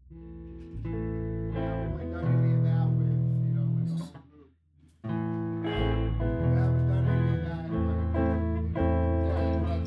only done any of that with, with the whole group. I haven't done any of that, like,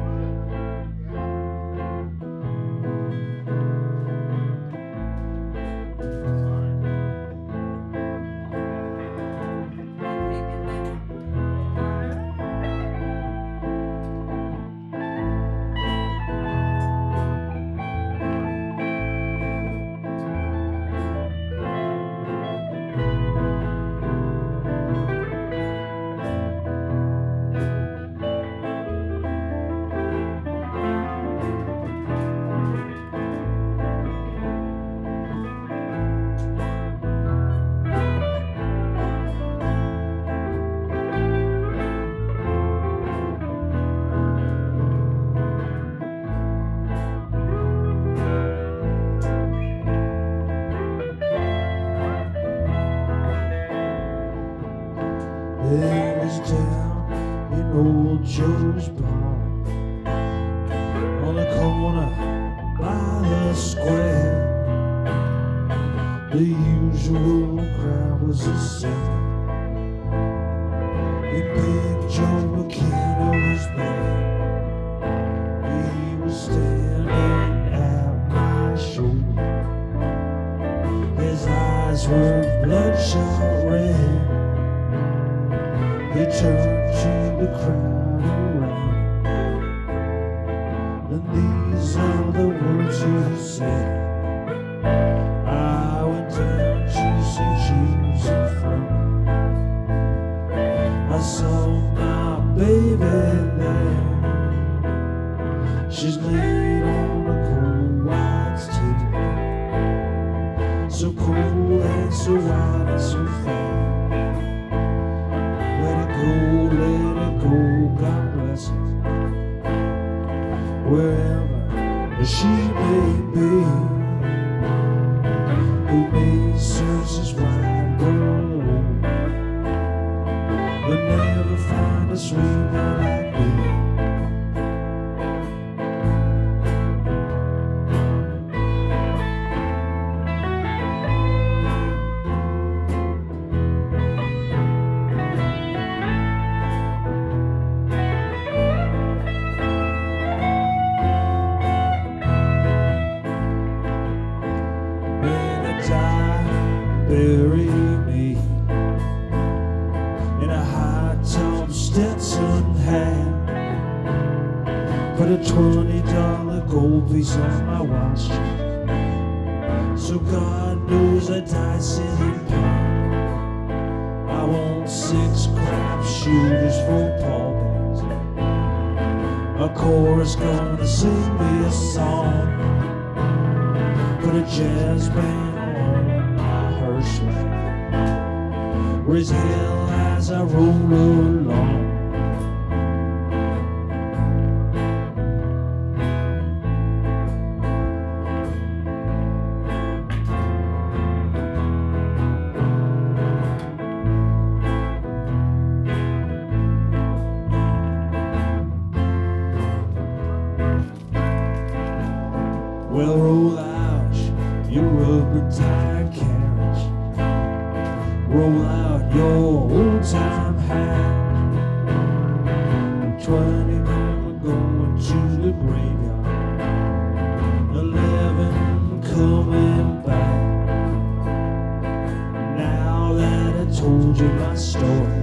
It was down in old Joe's bar on the corner by the square. The usual crowd was the same. And Big Joe McKenna was there. He was standing at my shoulder. His eyes were bloodshot red. He turned to the crowd around, and these are the words he said. I went down to St. James in front. I saw my baby there. She's laid on a cold white table, so cold and so white and so fair. Let it go, God bless her. Wherever she may be, who may search this wide world, but never find a sweetheart like me. Bury me in a high-top Stetson hat. Put a $20 gold piece on my watch, so God knows I died sitting back. I want 6 crap shooters for pallbearers, a chorus gonna sing me a song, put a jazz band raise hell as I roll along. Well, roll out your rubber-tired carriage, roll out your old-time hat. 20 more going to the graveyard, 11 coming back. Now that I told you my story,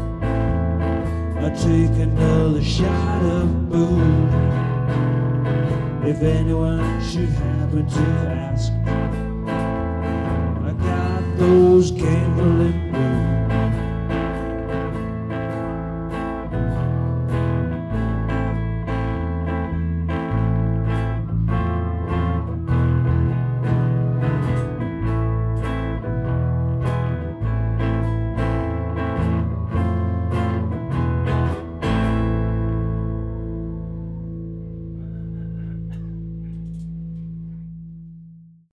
I take another shot of booze. If anyone should happen to ask, I got those gambling blues.